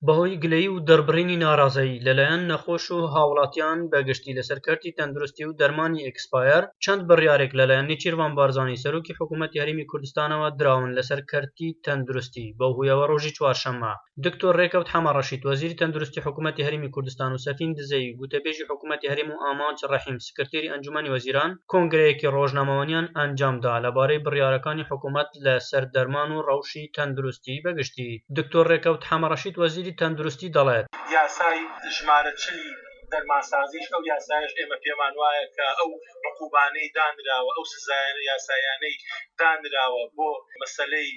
بەهۆی گلەیی و دەربڕینی ناڕازایی لەلایەن نەخۆش و هاوڵاتیان بە گشتی لەسەر کەرتی تەندروستی و دەرمانی ئێکسپایر چەند بڕیارێک لەلایەن نێچیروان بارزانی سەرۆکی حکوومەتی هەرێمی کوردستانەوە دراون لەسەر کەرتی تەندروستی. بەو هویەوە ڕۆژی چوارشەممە دکتۆر ڕێکەوت حەمە ڕەشید وەزیری تەندروستی حکوومەتی هەرێمی کوردستان و سەفین دزەی گوتەبێژی حکوومەتی هەرێم و ئامانج ڕەحیم سکرتێری ئەنجومەنی وەزیران کۆنگرەیەکی ڕۆژنامەوەنیان ئەنجامدا لەبارەی بڕیارەکانی حکوومەت لەسەر دەرمان و ڕەوشی تەندروستی بەگشتی. دکتۆر ڕێکەوت حەمە ڕەشید وەزیری تەندروستی دەڵێت یاسای ژمارە چلی دەرمانسازیش ئەو یاسایش ئێمە پێمان وایە کە ئەو عقوبانەی دانراوە ئەو سزایانە یاسایانەی دانراوە بۆ مەسەلەی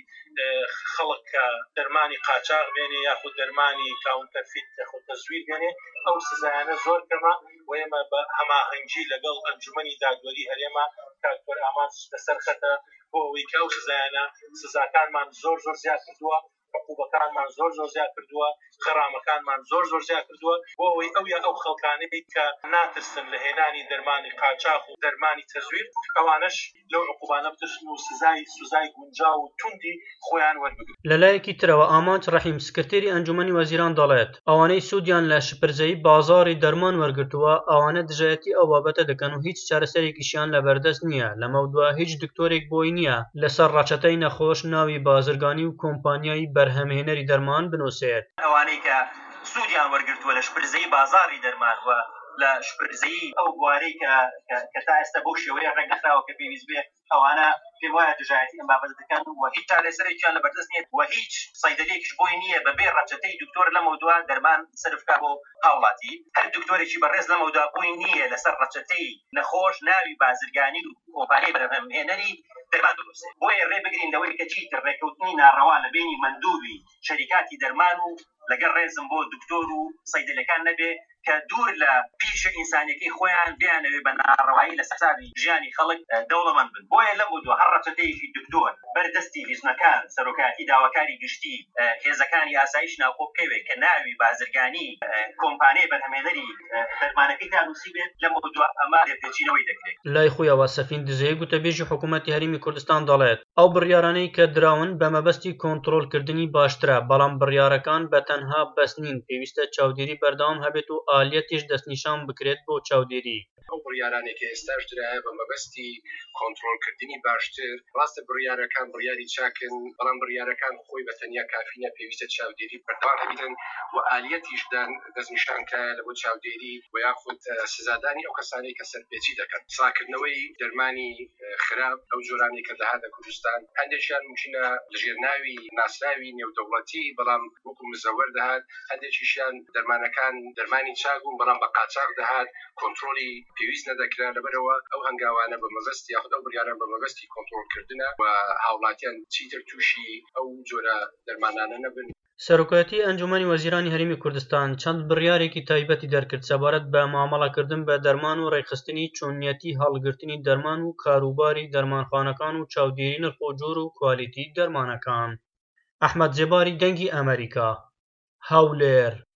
خەڵک کە دەرمانی قاچاغ بێنێ یاخود دەرمانی کاونتەرفیت یاخود تەزویر بێنێ ئەو سزایانە زۆر کەمە و ئێمە بە هەماهەنگی لەگەڵ ئەنجومەنی دادوەری هەرێما کاکتۆر ئامانج لەسەر خەتە بۆ ئەوەی کە ئەو سزایانە سزاکانمان زۆر زیاد کردووە، عقوبەکانمان زۆر زیاد کردووە، خەرامەکانمان زۆر زیاد کردووە بۆ ئەوەی ئەو خەڵکانەی کە ناترسن لە هێنانی دەرمانی قاچاق و دەرمانی تەزویر ئەوانش لەو عقوبانە بترسن و سزای گونجاو و توندی خۆیان وەربگرن. لەلایەکی ترەوە ئامانج ڕەحیم سکرتێری ئەنجومەنی وەزیران دەڵێت ئەوانەی سوودیان لە شپرزەیی بازاڕی دەرمان وەرگرتووە ئەوانە دژایەتی ئەو بابەتە دەکەن و هیچ چارەسەرێکیشیان لەبەردەست نییە. لەمە دووە هیچ دکتۆرێک بۆی نییە لەسەر ڕەچەتەی نەخۆش ناوی بازرگانی و کۆمپانیای بەرهەمهێنەری دەرمان بنووسێت. ئەوانەی کە سوودیان وەرگرتووە لە شپرزەی بازاڕی دەرمان وە لە شپرزەی ئەو بوارەی کە تا ئێستا بەو شێوەیە ڕێکخراوە کە پێویست بێ ئەوانە پێم وایە دژایەتی ئەم بابەتە دەکەن و هیچ چارەسەرێکیان لەبەردەست نییە و هیچ سەیدەلێکیش بۆی نییە بەبێ ڕەچەتەی دکتۆر لەمە دووە دەرمان سەرفکا بۆ هاوڵاتی. هەر دکتۆرێکی بەڕێز لەمە دووە بۆی نییە لەسەر ڕەچەتەی نەخۆش ناوی بازرگانی و کۆمپانیای بەرهەمهێنەری دەرمان بنووسێت. بۆیە ڕێ بگرین لەوەی کە چیتر ڕێکەوتنی ناڕەوا لە بینی مندوبی شەریکاتی دەرمان و لەگەڵ ڕێزم بۆ دکتۆر و سەیدەلەکان نەبێ کە دوور لە پیشە ئینسانیەکەی خۆیان بیانەوێ بە ناڕەوایی لە سەرچاوی ژیانی خەڵک دەوڵەمەند بن. بۆیە لەم دوو هەر ڕەچەتەیەکی دکتۆر بەردەستی لیژنەکان سەرۆکاتی داواکاری گشتی هێزەکانی ئاسایش ناوخۆ بکەوێت کە ناوی بازرگانی کۆمپانیای بەرهەمهێنەری دەرمانەکەی دانووسی بێت لەمە دوو ئەمە لێپێچینەوەی دەکرێت. لای خۆیەوە سەفین دزەی گوتەبێژی حکوومەتی هەرێمی کوردستان دەڵێت ئەو بڕیارانەی کە دراون بە مەبەستی کۆنتڕۆلکردنی باشترە بەڵام بڕیارەکان بە تەنها بەس نین، پێویستە چاودێری بەردەوام هەبێت و ئالیەتیش دەستنیشان بکرێت بۆ چاودێری. ئەو بڕیارانێکی ئێستاش درایە بە مەبەستی کۆنتڕۆلکردنی باشتر. ڕاستە بڕیارەکان بڕیاری چاکن بەڵام بڕیارەکان خۆی بە تەنیا کافینە، پێویستە چاودێری بەردەوام هەبێتن و ئالیەتیشدان دەستنیشانکە لە بۆ چاودێری و یاخود سزادانی ئەو کەسانی کە سەرپێچی دەکەن. ساکردنەوەی دەرمانی خراپ ئەو جۆرانی کە دەهاتە کوردستان هەندێکیان ممکنە لەژێر ناوی ناسراوی نێودەوڵەتی بەڵام وەکو مزەوەر دەهات، هەندێکیشیان دەرمانەکان دەرمانی چاگون بەڵام بە قاچاق دەهات، کۆنتڕۆلی پێویست نەدەکرا. لەبەرەوە ئەو هەنگاوانە بە مەبەستی یاخود ئەو بڕیاران بە مەبەستی کۆنتڕۆلکردنە و هاوڵاتیان چیتر تووشی ئەو جۆرە دەرمانانە نەبن. سەرۆکایەتی ئەنجومەنی وەزیرانی هەرێمی کوردستان چەند بڕیارێکی تایبەتی دەرکرد سەبارەت بە مامەڵەکردن بە دەرمان و ڕێکخستنی چۆنیەتی هەڵگرتنی دەرمان و کاروباری دەرمانخانەکان و چاودێری نرخ و جۆر و کوالیتی دەرمانەکان. ئەحمەد جێباری دەنگی ئەمریکا، هەولێر.